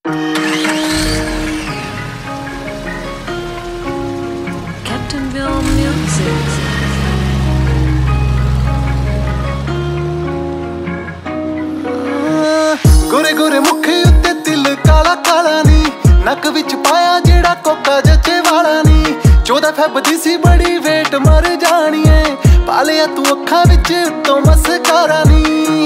Captainville Music. गोरे गोरे मुखे उत्ते तिल काला काला नी नक विच पाया जेड़ा कोका जचे वाला नी 14 फेब दी सी बड़ी वेट मर जानी है पालिया तू अखां विच उत्तों मस्कारा नी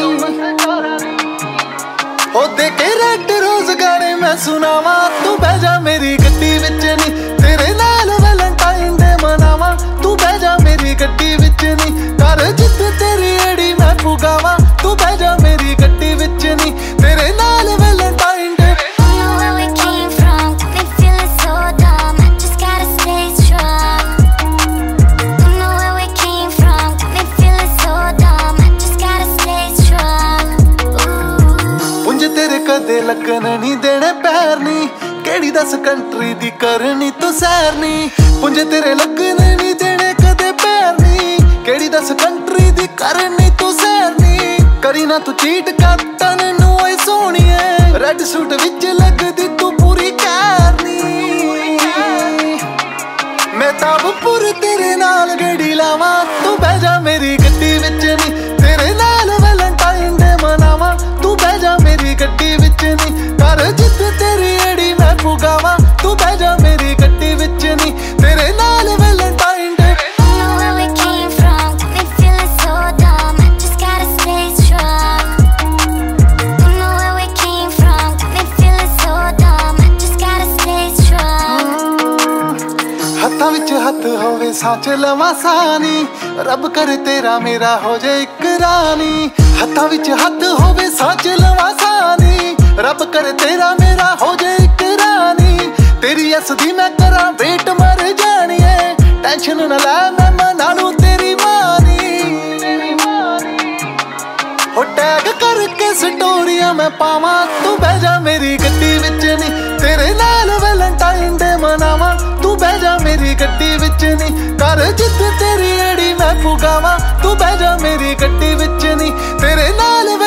ओ दे के रेड रोज गाने मैं सुनावा तू बह जा मेरी गड्डी विच नी तेरे नाल वैलेंटाइन डे मनावा तू बह जा मेरी गड्डी विच नी कर जित तेरी एड़ी मैं पुगावा तू बह जा मेरी गड्डी विच नी तेरे नाल वैलेंटाइन डे तेरे कदे लगन नहीं देने पैर नी केड़ी दस कंट्री दी करनी तू सैर नी पुंजे तेरे लगन नहीं देने कदे पैर नी केड़ी दस कंट्री दी करनी तू सैर नी करी ना तू चीट कटन नू ओए सोहणीए रेड सूट विच लगदी तू पूरी कैरनी मैं ताबपुर तेरे नाल गड़ी लावा तू बह जा मेरी गड्डी विच नी तेरे नाल वैलेंटाइन डे मनावा तू बह जा मेरी गड्डी विच नी कर जित तेरी एड़ी मैं पुगावा तू बह जा मेरी गड्डी विच नी तेरे नाल वैलेंटाइन डे हत्थां विच हत्थ होवे सांच लवां सानी रब करे तेरा मेरा हो जाए इक रानी हत्थां विच हत्थ होवे सांच लवां सानी रब करे तेरा मेरा हो जाए इक रानी तेरी असदी मैं करा वेट मर जानी है टेंशन ना ले मैं मना लूं तेरी मानी हो टैग करके स्टोरियां मैं पावां तू बह जा मेरी गड्डी विच नी तेरे नाल वैलेंटाइन डे मनावा तू बह जा मेरी गड्डी विच नी कर जित तेरी एड़ी मैं पुगावा तू बह जा मेरी गड्डी विच नी तेरे नाल